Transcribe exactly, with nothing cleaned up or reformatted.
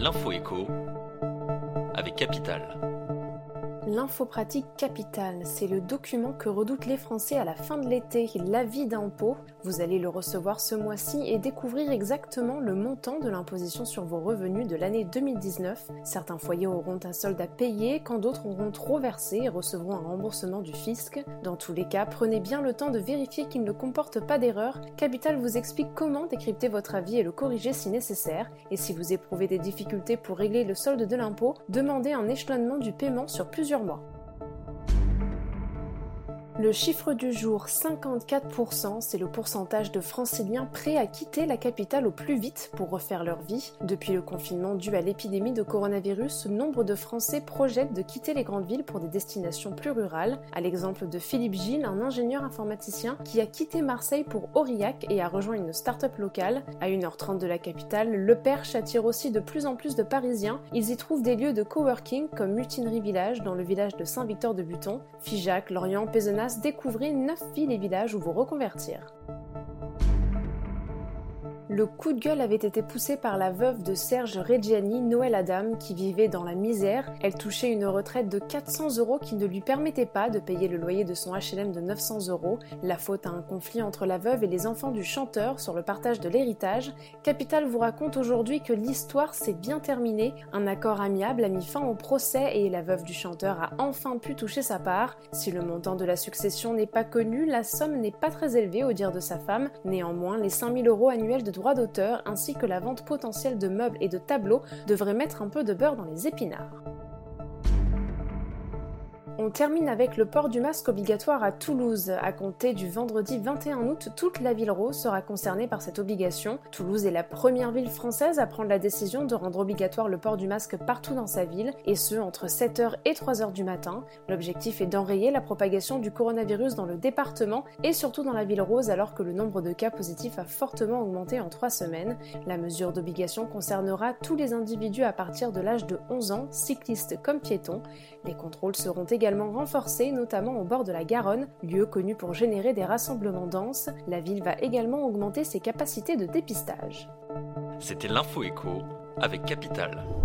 L'info écho avec Capital. L'info pratique Capital, c'est le document que redoutent les Français à la fin de l'été, l'avis d'impôt. Vous allez le recevoir ce mois-ci et découvrir exactement le montant de l'imposition sur vos revenus de l'année deux mille dix-neuf. Certains foyers auront un solde à payer, quand d'autres auront trop versé et recevront un remboursement du fisc. Dans tous les cas, prenez bien le temps de vérifier qu'il ne comporte pas d'erreur. Capital vous explique comment décrypter votre avis et le corriger si nécessaire. Et si vous éprouvez des difficultés pour régler le solde de l'impôt, demandez un échelonnement du paiement sur plusieurs mois. Le chiffre du jour, cinquante-quatre pour cent, c'est le pourcentage de Franciliens prêts à quitter la capitale au plus vite pour refaire leur vie. Depuis le confinement dû à l'épidémie de coronavirus, nombre de Français projettent de quitter les grandes villes pour des destinations plus rurales. À l'exemple de Philippe Gilles, un ingénieur informaticien qui a quitté Marseille pour Aurillac et a rejoint une start-up locale. À une heure trente de la capitale, Le Perche attire aussi de plus en plus de Parisiens. Ils y trouvent des lieux de coworking comme Mutinerie Village dans le village de Saint-Victor-de-Buton, Figeac, Lorient, Pézenas. Découvrez neuf villes et villages où vous reconvertir. Le coup de gueule avait été poussé par la veuve de Serge Reggiani, Noël Adam, qui vivait dans la misère. Elle touchait une retraite de quatre cents euros qui ne lui permettait pas de payer le loyer de son H L M de neuf cents euros. La faute à un conflit entre la veuve et les enfants du chanteur sur le partage de l'héritage. Capital vous raconte aujourd'hui que l'histoire s'est bien terminée. Un accord amiable a mis fin au procès et la veuve du chanteur a enfin pu toucher sa part. Si le montant de la succession n'est pas connu, la somme n'est pas très élevée au dire de sa femme. Néanmoins, les cinq mille euros annuels de droits d'auteur ainsi que la vente potentielle de meubles et de tableaux devraient mettre un peu de beurre dans les épinards. On termine avec le port du masque obligatoire à Toulouse. À compter du vendredi vingt et un août, toute la ville rose sera concernée par cette obligation. Toulouse est la première ville française à prendre la décision de rendre obligatoire le port du masque partout dans sa ville, et ce entre sept heures et trois heures du matin. L'objectif est d'enrayer la propagation du coronavirus dans le département et surtout dans la ville rose alors que le nombre de cas positifs a fortement augmenté en trois semaines. La mesure d'obligation concernera tous les individus à partir de l'âge de onze ans, cyclistes comme piétons. Les contrôles seront également renforcés, notamment au bord de la Garonne, lieu connu pour générer des rassemblements denses. La ville va également augmenter ses capacités de dépistage. C'était l'info écho avec Capital.